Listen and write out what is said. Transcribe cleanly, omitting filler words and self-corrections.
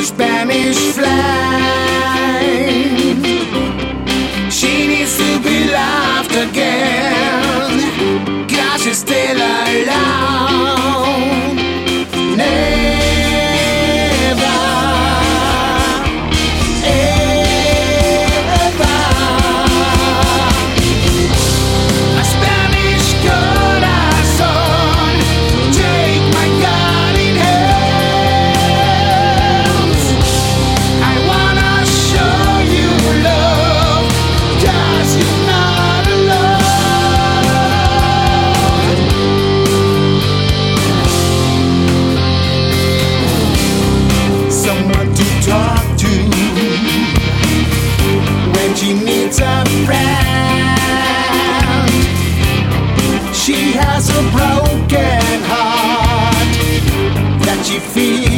Spanish fly. She needs to be loved again, 'cause she's still alone. Never, ever. A Spanish corazón, take my guiding hands. I wanna show you love, 'cause you're not alone. Someone to talk to when she needs a friend. She has a broken heart that she feels